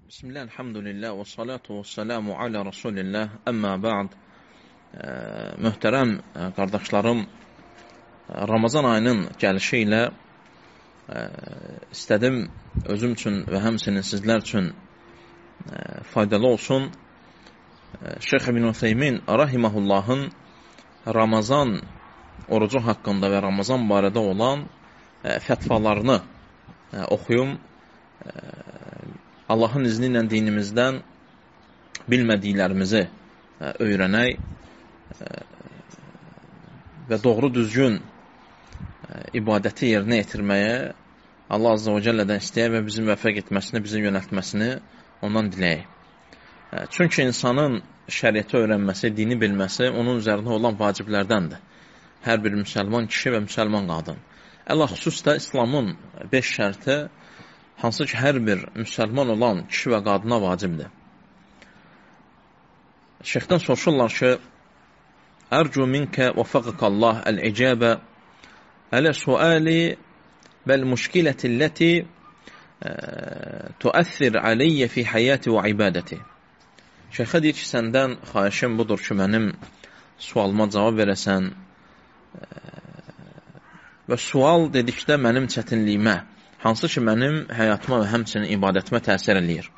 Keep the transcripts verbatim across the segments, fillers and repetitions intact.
Bismillah, elhamdülillah və salatu və selamu alə Rasulillah, əmmə ba'd. Möhtərəm qardaşlarım, Ramazan ayının gəlişi ilə istədim özüm üçün və həmçinin sizlər üçün faydalı olsun. Şeyx İbn Ütheymin rahimehullahın Ramazan orucu haqqında və Ramazan barədə olan fətvalarını oxuyum. Allahın izni ilə dinimizdən bilmədiklərimizi öyrənək və doğru düzgün ibadəti yerinə yetirməyə Allah Azza və Cəllədən istəyək və bizim vəfəq etməsini, bizi yönəltməsini ondan diləyək. Çünki insanın şəriəti öyrənməsi, dini bilməsi onun üzərində olan vaciblərdəndir. Hər bir müsəlman kişi və müsəlman qadın. Əl-xüsus da İslamın beş şərti hansı ki, hər bir müsəlman olan kişi və qadına vacibdir. Şeyxdən soruşurlar ki, Ərcu minkə və fəqəqəllah əl-icəbə ələ suali vəl-müşkilətilləti tuəthir aleyyə fi həyəti və ibadəti. Şeyxə deyir ki, səndən xahişim budur ki, mənim sualıma cavab verəsən və sual dedikdə mənim çətinliyimə, hansı ki, mənim həyatıma və həmçinin ibadətimə təsir eləyir.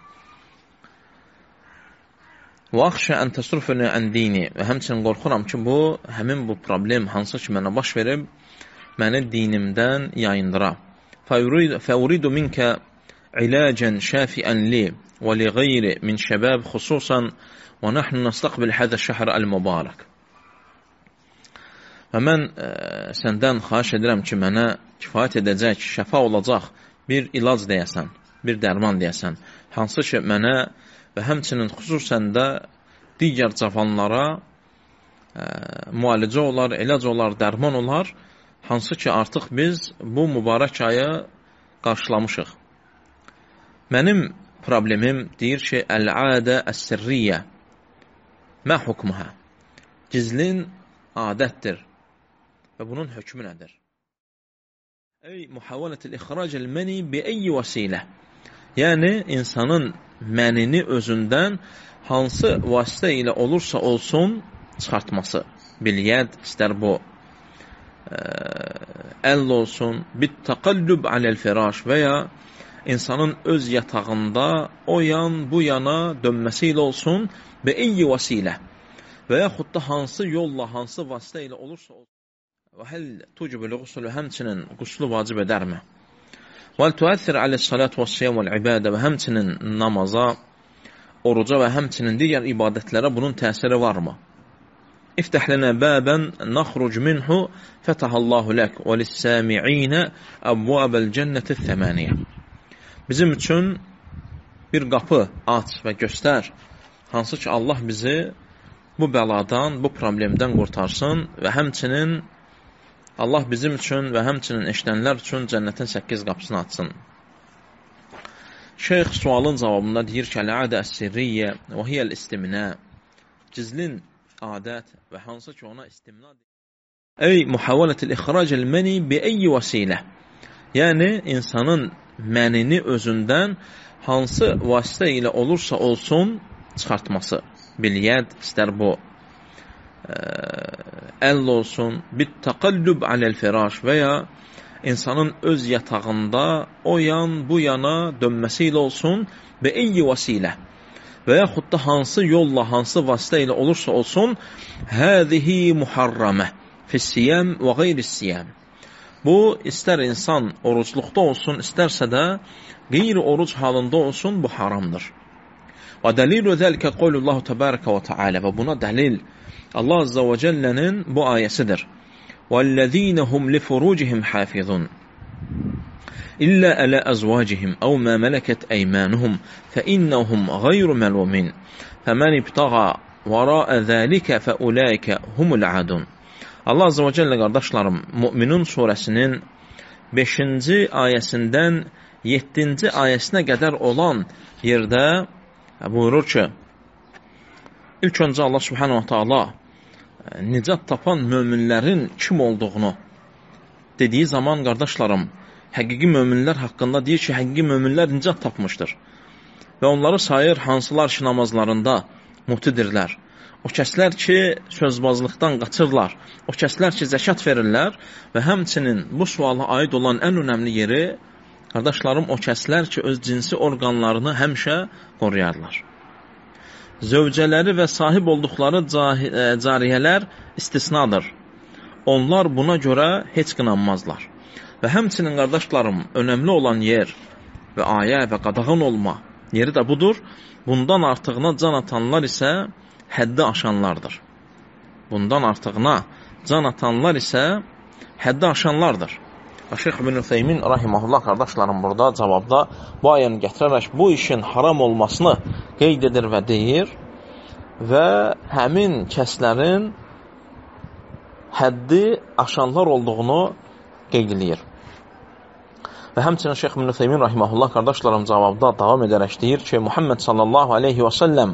Və axşə ən təsrufünü ən dini və həmçinin qorxuram ki, bu, həmin bu problem hansı ki, mənə baş verib, məni dinimdən yayındıra. Fəuridu minkə iləcən şəfiən li və li qeyri min şəbəb xüsusən və nəhnu nəstəqbil hədə şəhr əl-mübarək. Və mən ə, səndən xahiş edirəm ki, mənə kifayət edəcək, şəfa olacaq bir ilac deyəsən, bir dərman deyəsən, hansı ki, mənə və həmçinin xüsusən də digər cavanlara ə, müalicə olar, ilac olar, dərman olar, hansı ki, artıq biz bu mübarək ayı qarşılamışıq. Mənim problemim deyir ki, əl-adə əs-sirriyyə mə hukmuhə, gizlin adətdir və bunun hökmü nədir? Ey muhavalətül ixracəl məni bi əyyi vəsilə, yəni insanın mənini özündən hansı vasitə ilə olursa olsun çıxartması. Bilyəd, istər bu əl olsun, bit təqallüb aləl firaş və ya insanın öz yatağında o yan, bu yana dönməsi ilə olsun bi əyyi vəsilə və yaxud da hansı yolla, hansı vasitə ilə olursa olsun. Və həl tucibul qusulu, həmçinin quslu vacib edərmi? Və tuəthir aləs-salat və siyam vəl-ibadə, və həmçinin namaza, oruca və həmçinin digər ibadətlərə bunun təsiri varmı? İftəh lənə bəbən naxruc minhu fətahallahu lək və lis-səmi'inə əbvəbəl cənnəti thəmaniyyə. Bizim üçün bir qapı aç və göstər, hansı ki, Allah bizi bu bəladan, bu problemdən qurtarsın və həmçinin Allah bizim üçün və həmçinin eşidənlər üçün cənnətin səkkiz qapısını açsın. Şeyx sualın cavabında deyir ki, əl-adə əs-sirriyyə və hiyəl-istimnə, gizlin adət və hansı ki, ona istimna deyir. Ey muhavalətül ixracəl məni bi əyyi vəsilə, yəni insanın mənini özündən hansı vasitə ilə olursa olsun çıxartması. Bilyəd, istər bu əl olsun, bit təqallüb aləl firaş və ya insanın öz yatağında o yan, bu yana dönməsi ilə olsun və eyyi vəsilə və yaxud da hansı yolla, hansı vasitə ilə olursa olsun, həzihi muharramə fissiyəm və qeyri-siyəm. Bu, istər insan orucluqda olsun, istərsə də qeyri-oruc halında olsun, bu haramdır. Və dəlilu zəlikə qolullahu təbarəkə və tealə, və buna dəlil Allah Azza və Cəllənin bu ayəsidir. وَالَّذ۪ينَ هُمْ لِفُرُوجِهِمْ حَافِظُونَ إِلَّا أَلَى أَزْوَاجِهِمْ أَوْ مَا مَلَكَتْ أَيْمَانُهُمْ فَإِنَّهُمْ غَيْرُ مَلُومِينَ فَمَنِ ابْتَغَى وَرَاءَ ذَلِكَ فَأُولَٰئِكَ هُمُ الْعَادُونَ. Allah Azza və Cəllə, qardaşlarım, Müminun surəsinin beşinci ayəsindən yeddinci ayəsinə qədər olan yerdə buyurur ki, ilk öncə Allah Subhanahu wa Ta'ala nicat tapan möminlərin kim olduğunu dediyi zaman, qardaşlarım, həqiqi möminlər haqqında deyir ki, həqiqi möminlər nicat tapmışdır. və onları sayır hansılar ki, namazlarında mutidirlər. O kəslər ki, sözbazlıqdan qaçırlar. O kəslər ki, zəkat verirlər və həmçinin bu suala aid olan ən önəmli yeri, qardaşlarım, o kəslər ki, öz cinsi orqanlarını həmişə qoruyarlar. Zövcələri və sahib olduqları cariyələr istisnadır. Onlar buna görə heç qınanmazlar. Və həmçinin, qardaşlarım, önəmli olan yer və ayə və qadağan olma yeri də budur. Bundan artığına can atanlar isə həddi aşanlardır. Bundan artığına can atanlar isə həddi aşanlardır. Şeyx İbn Ütheymin rahimehullah qardaşlarım burada cavabda bu ayəni gətirərək bu işin haram olmasını qeyd edir və deyir və həmin kəslərin həddi aşanlar olduğunu qeyd edir. Və həmçinin Şeyx İbn Ütheymin rahimehullah qardaşlarım cavabda davam edərək deyir ki, Muhammed sallallahu aleyhi və səlləm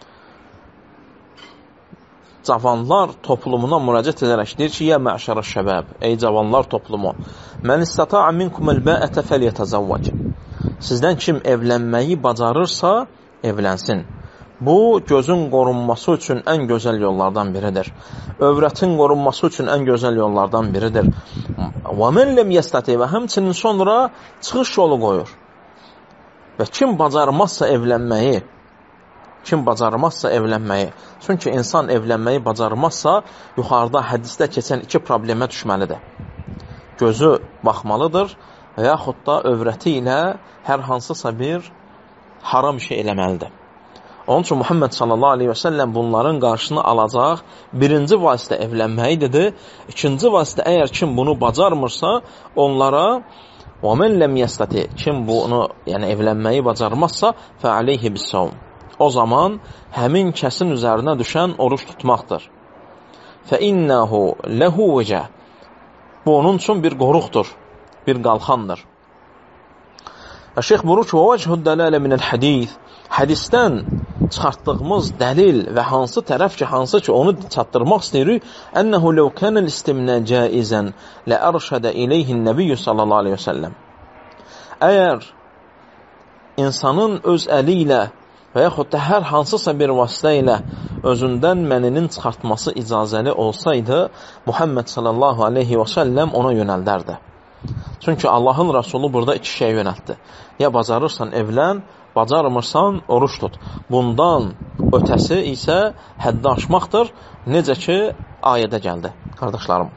cavanlar toplumuna müraciət edərək deyir ki, yə məşərə şəbəb, ey cavanlar toplumu, mən istata'a minkumul bəətə fəlyətəzəvvəc. Sizdən kim evlənməyi bacarırsa, evlənsin. Bu, gözün qorunması üçün ən gözəl yollardan biridir. Övrətin qorunması üçün ən gözəl yollardan biridir. Və mən ləm yəstəti və həmçinin sonra çıxış yolu qoyur. Və kim bacarmazsa evlənməyi, kim bacarmazsa evlənməyi, çünki insan evlənməyi bacarmazsa, yuxarıda hədisdə keçən iki problemə düşməlidir. Gözü baxmalıdır və yaxud da övrəti ilə hər hansısa bir haram şey eləməlidir. Onun üçün Muhammed sallallahu aleyhi və səlləm bunların qarşısını alacaq birinci vasitə evlənməyidir. İkinci vasitə əgər kim bunu bacarmırsa, onlara وَمَنْ لَمْ يَسْتَتِ kim bunu, yəni evlənməyi bacarmazsa, فَعَلَيْهِ بِالسَّوْمِ o zaman həmin kəsin üzərinə düşən oruç tutmaqdır. فَإِنَّهُ لَهُ وَجَهِ bu onun üçün bir qoruqdur, bir qalxandır. Şeyx buyurur ki, وَوَجْهُ الدَّلَالَ مِنَ الْحَدِيثِ hədisdən çıxartdığımız dəlil və hansı tərəf ki, hansı ki, onu çatdırmaq istəyirik, أَنَّهُ لَوْ كَانَ الْاِسْتِمْنَا جَائِزًا لَأَرْشَدَ إِلَيْهِ النَّبِيُّ sallallahu aleyhi və səlləm əgər insanın öz əli ilə və yaxud da hər hansısa bir vasitə ilə özündən məninin çıxartması icazəli olsaydı, Muhammed sallallahu aleyhi və səlləm ona yönəldərdi. Çünki Allahın Rasulü burada iki şey yönəltdi. Ya bacarırsan evlən, bacarmırsan oruç tut. Bundan ötəsi isə həddi aşmaqdır, necə ki ayədə gəldi, qardaşlarım.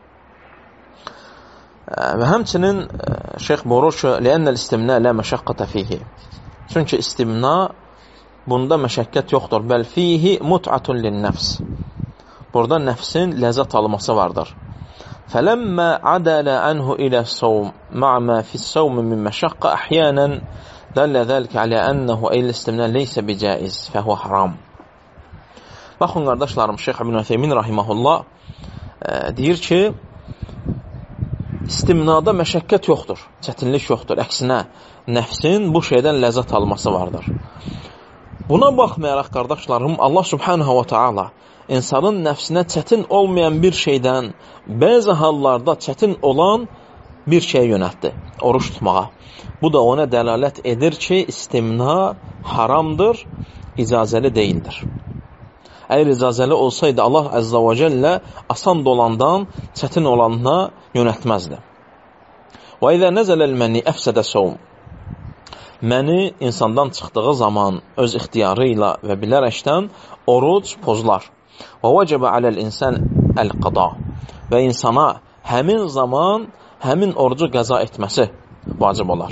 Və həmçinin Şeyx buyurur ki, لِأَنَّ الْاِسْتِمْنَا لَا مَشَقَّةَ فِيهِ çünki istimna bunda məşəqqət yoxdur. Bəl fihi mut'atun lin-nəfs. Burada nəfsin ləzzət alması vardır. Fələmmə adalə anhu ilə s-sawm ma'a ma fi's-sawm min məşəqqə ahyanan dəllə zəlikə alə ənəhu el-istimna leysə bicaiz fəhvə haram. Baxın qardaşlarım, Şeyx İbn Ütheymin rahimehullah e, deyir ki, istimnada məşəqqət yoxdur, çətinlik yoxdur. Əksinə, nəfsin bu şeydən ləzzət alması vardır. Buna baxmayaraq, qardaşlarım, Allah subhanahu wa ta'ala insanın nəfsinə çətin olmayan bir şeydən, bəzi hallarda çətin olan bir şey yönəltdi, oruç tutmağa. Bu da ona dəlalət edir ki, istimna haramdır, icazəli deyildir. Əgər icazəli olsaydı, Allah əzzə və cəllə asan dolandan çətin olanına yönəltməzdi. Və izə nəzələl məni əfsədə sovm məni insandan çıxdığı zaman öz ixtiyarı ilə və bilərəkdən oruc pozular. Və vəcəbə aləl insan əl-qada və insana həmin zaman həmin orucu qəza etməsi vacib olar.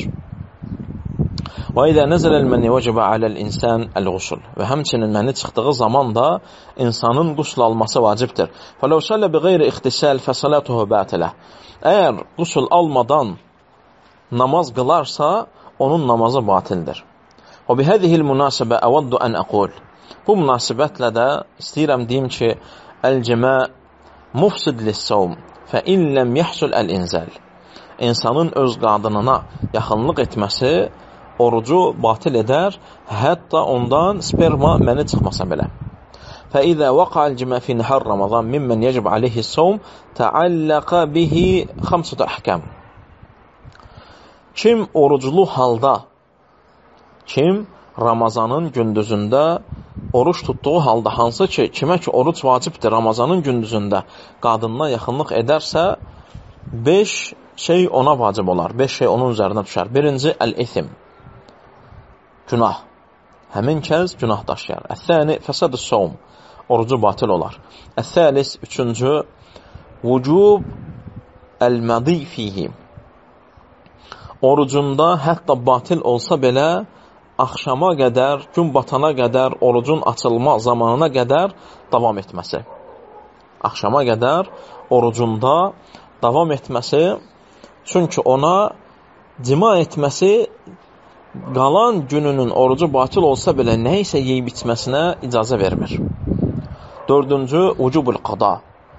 Və izə nəzələl məni vəcəbə aləl insan əl-qusul və həmçinin məni çıxdığı zaman da insanın qusl alması vacibdir. Fələv səllə bi qeyri ixtisəl fəsalatuhu bətilə əgər qusl almadan namaz qılarsa, onun namazı batildir. Və bihədihil münasibə əvəddu ən əqul bu münasibətlə də istəyirəm deyim ki, əl-cimə mufsid lis-sawm fə in ləm yəhsul əl-inzəl insanın öz qadınına yaxınlıq etməsi orucu batil edər, hətta ondan sperma məni çıxmasa belə. Fə izə vəqa'l cimə fi nəhər Ramazan mimmən yəcib aleyhis-sawm təalləqə bihi xamsatu əhkəm kim oruclu halda kim Ramazanın gündüzündə oruç tutduğu halda, hansı ki, kimə ki oruç vacibdir Ramazanın gündüzündə qadınına yaxınlıq edərsə, beş şey ona vacib olar, beş şey onun üzərinə düşər. Birinci, əl-ithim, günah. Həmin kəs günah daşıyar. Əth-thani, fəsad-ı-sawm, orucu batil olar. Əth-thalis, üçüncü, vücub əl-mədi fihi, orucunda hətta batil olsa belə, axşama qədər, gün batana qədər, orucun açılma zamanına qədər davam etməsi. Axşama qədər orucunda davam etməsi, çünki ona cima etməsi qalan gününün orucu batil olsa belə nə isə yeyib içməsinə icazə vermir. Dördüncü, vücubul qada,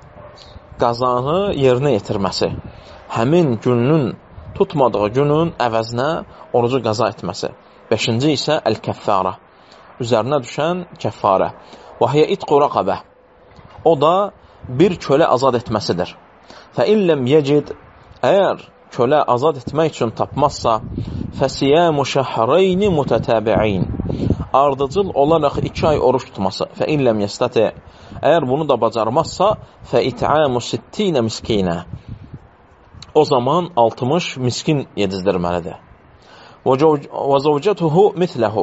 qazanı yerinə yetirməsi. Həmin günün, tutmadığı günün əvəzinə orucu qaza etməsi. Beşinci isə əl-kəffara, üzərinə düşən kəffarə. Və hiyə itqu rəqabə, o da bir kölə azad etməsidir. Fəin ləm yecid, əgər kölə azad etmək üçün tapmazsa, fəsiyamu şəhreyni mutətəbi'in, ardıcıl olaraq iki ay oruç tutması. Fəin ləm yəstəti, əgər bunu da bacarmazsa, fəit'amu sittinə miskinə, o zaman altmış miskin yedizdirməlidir. Və zəvcətuhu mitləhu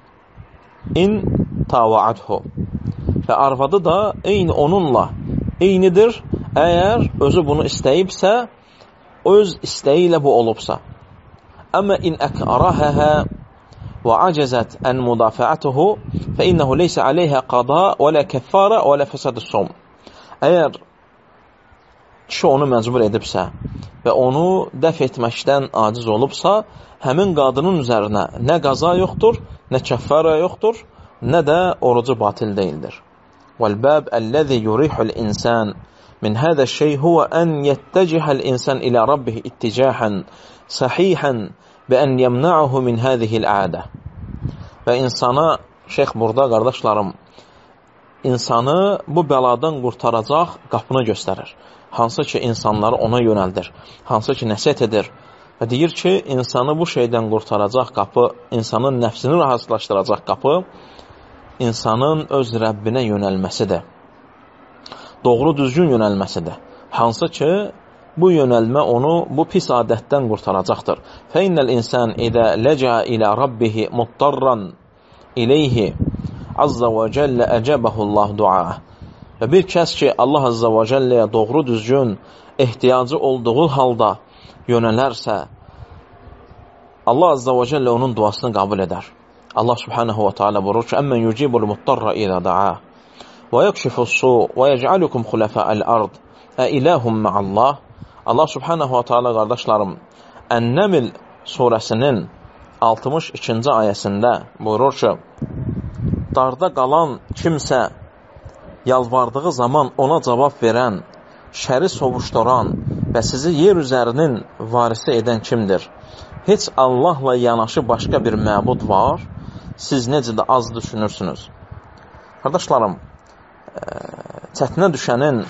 in tavaadhu, və arvadı da eyni onunla eynidir, əgər özü bunu istəyibsə, öz istəyi ilə bu olubsa. Əmmə in əkrahəhə və acəzət ən müdafiətuhu fə innəhu leysə aleyhə qada və lə kəffara və lə fəsədü-sawm. Əgər kişi onu məcbur edibsə və onu dəf etməkdən aciz olubsa, həmin qadının üzərinə nə qaza yoxdur, nə kəffara yoxdur, nə də orucu batil deyildir. Vəl-bəb əlləzi yurihul insan min hədə şey huvə ən yəttəcihəl insan ilə rabbih itticahən sahihən və ən yəmna'uhu min hədihil ədə. Və insana, şeyx burada, qardaşlarım, insanı bu bəladan qurtaracaq qapını göstərir. Hansı ki, insanları ona yönəldir, hansı ki, nəsihət edir. Və deyir ki, insanı bu şeydən qurtaracaq qapı, insanın nəfsini rahatlaşdıracaq qapı, insanın öz Rəbbinə yönəlməsidir. Doğru düzgün yönəlməsidir. Hansı ki, bu yönəlmə onu bu pis adətdən qurtaracaqdır. Fəinnəl insan edə ləcə ilə rabbihi muttarran iləyhi azza və cəllə əcəbəhullah duaa. Və bir kəs ki, Allah azza və cəlləyə doğru düzgün ehtiyacı olduğu halda yönələrsə, Allah azza və cəllə onun duasını qəbul edər. Allah subhanahu wa ta'ala buyurur ki, əmmən yucibul muttarra ilə da'a və yəkşifus su və yəc'alukum xulafa'al ard ə ilahum ma'allah. Allah subhanahu wa ta'ala, qardaşlarım, Ən-Nəml surəsinin altmış ikinci ayəsində buyurur ki, darda qalan kimsə yalvardığı zaman ona cavab verən, şəri sovuşduran və sizi yer üzərinin varisi edən kimdir? Heç Allahla yanaşı başqa bir məbud var? Siz necə də az düşünürsünüz? Qardaşlarım, çətinə düşənin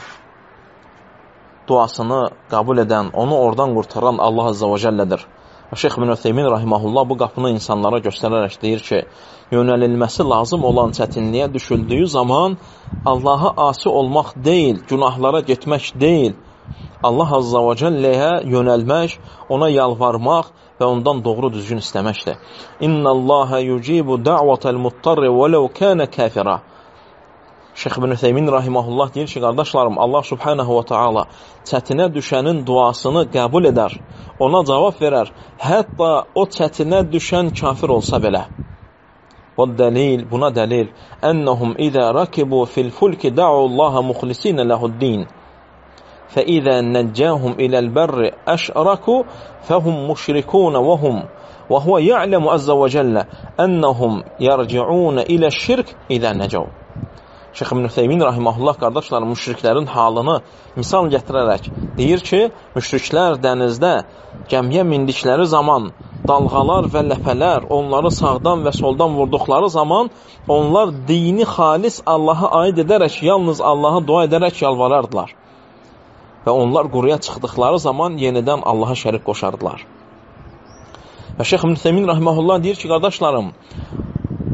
duasını qəbul edən, onu oradan qurtaran Allah azza və cəllədir. Şeyx ibn Ütheymin rahimehullah bu qapını insanlara göstərərək deyir ki, yönəlilməsi lazım olan çətinliyə düşüldüyü zaman Allaha asi olmaq deyil, günahlara getmək deyil, Allah azza və cəlləyə yönəlmək, ona yalvarmaq və ondan doğru düzgün istəməkdir. İnnəllaha yucibu da'vatal muttarri vələv kənə kafira. Şeyx ibn Ütheymin rahimehullah deyir ki, qardaşlarım, Allah subhanahu wa ta'ala çətinə düşənin duasını qəbul edər, ona cavab verər, hətta o çətinə düşən kafir olsa belə. Və dəlil, buna dəlil, ennəhum izə rakibu fil fulki da'ullaha muxlisinələhuddin, fə izə nəccəhum iləl bərri əşraku fəhum müşrikunə və hum və huvə ya'ləmu əzzə və cəllə ennəhum yərci'unə ilə şirk izə nəcəv. Şeyx ibn Ütheymin rahimehullah, qardaşlar, müşriklərin halını misal gətirərək deyir ki, müşriklər dənizdə gəmiyə mindikləri zaman dalğalar və ləpələr onları sağdan və soldan vurduqları zaman onlar dini xalis Allaha aid edərək, yalnız Allaha dua edərək yalvarardılar. Və onlar quruya çıxdıqları zaman yenidən Allaha şərik qoşardılar. Və Şeyx ibn Ütheymin rahimehullah deyir ki, qardaşlarım,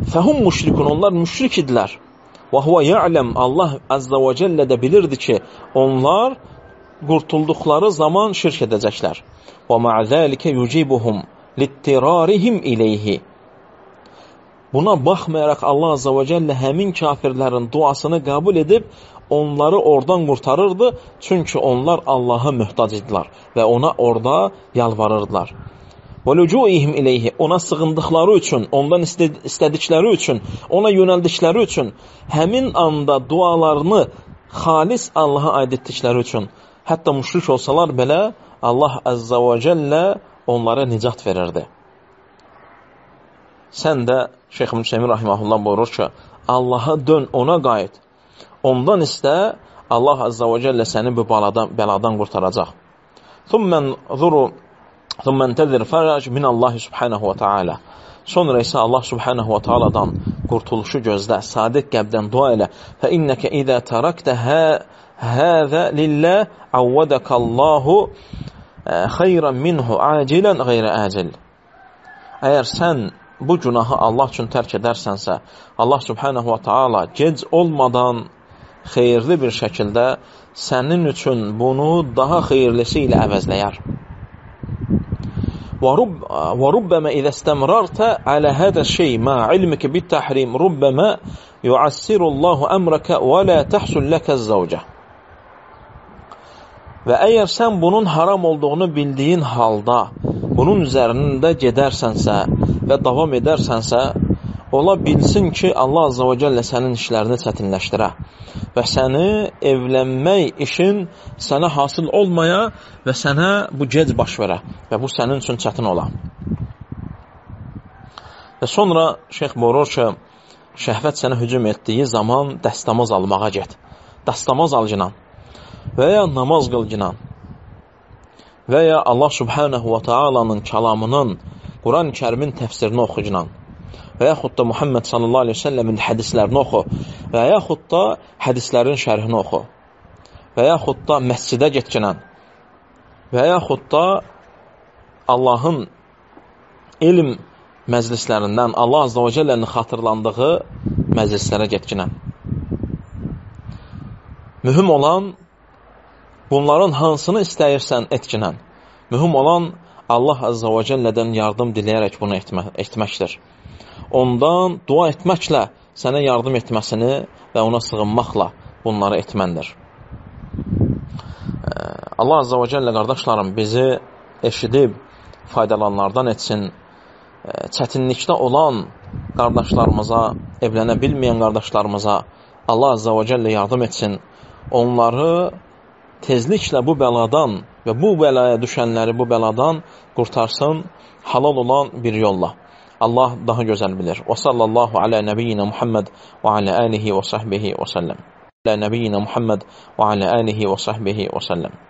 fəhum müşrikun, onlar müşrik idilər. Və huvə ya'ləm, Allah azza və cəllə də bilirdi ki, onlar qurtulduqları zaman şirk edəcəklər. Və ma'zəlikə yucibuhum littirarihim ileyhi. Buna baxmayaraq Allah azza və cəllə həmin kafirlərin duasını qəbul edib onları oradan qurtarırdı, çünki onlar Allaha möhtac idilər və ona orada yalvarırdılar. Və lücuihim ileyhi, ona sığındıqları üçün, ondan istədikləri üçün, ona yönəldikləri üçün, həmin anda dualarını xalis Allaha aid etdikləri üçün, hətta müşrik olsalar belə Allah azza və cəllə onlara nicat verirdi. Sən də Şeyx İbn Hüseymin rahimehullah buyurur ki, Allaha dön, ona qayıt. Ondan istə, Allah azza və cəllə səni bu baladan, bəladan qurtaracaq. Thumman zuru ثم انتظر فرج min Allah subhanahu wa ta'ala. Sonra isə Allah subhanahu wa ta'aladan qurtuluşu gözlə, sadiq qəlbdən dua elə. Fə innəkə izə tərəktə həzə lillah avvədəkallahu xeyran minhu acilən qeyrə acil. Əgər sən bu günahı Allah üçün tərk edərsənsə, Allah subhanahu wa ta'ala gec olmadan xeyirli bir şəkildə sənin üçün bunu daha xeyirlisi ilə əvəzləyər. ورب وربما إذا استمررت على هذا الشيء مع علمك بالتحريم ربما يعسر الله أمرك ولا تحصل لك الزوجة. Və əgər sən bunun haram olduğunu bildiyin halda bunun üzərində gedərsənsə və davam edərsənsə, ola bilsin ki, Allah azza və cəllə sənin işlərini çətinləşdirə və səni evlənmək işin sənə hasıl olmaya və sənə bu gec baş verə və bu sənin üçün çətin ola. Və sonra şeyx buyurur ki, şəhvət sənə hücum etdiyi zaman dəstəmaz almağa get. Dəstəmaz al ginan və ya namaz qıl ginan və ya Allah subhanahu wa ta'alanın kəlamının, Quran-ı Kərimin təfsirini oxu ginan və yaxud da Muhammed sallallahu aleyhi ve sellemin hədislərini oxu və yaxud da hədislərin şərhini oxu və yaxud da məscidə getkinən və yaxud da Allahın elm məclislərindən Allah azza və cəllənin xatırlandığı məclislərə getkinən. Mühüm olan bunların hansını istəyirsən etkinən. Mühüm olan Allah azza və cəllədən yardım diləyərək bunu etmə, etməkdir. Ondan dua etməklə sənə yardım etməsini və ona sığınmaqla bunları etməndir. Allah azza və cəllə qardaşlarım bizi eşidib faydalanlardan etsin. Çətinlikdə olan qardaşlarımıza, evlənə bilməyən qardaşlarımıza Allah azza və cəllə yardım etsin. Onları tezliklə bu bəladan və bu bəlaya düşənləri bu bəladan qurtarsın halal olan bir yolla. Allah daha gözəl bilir. Və sallallahu alə nəbiyyina Muhammed və alə alihi və sahbihi və səlləm. Alə nəbiyyina Muhammed və alə alihi və sahbihi və səlləm.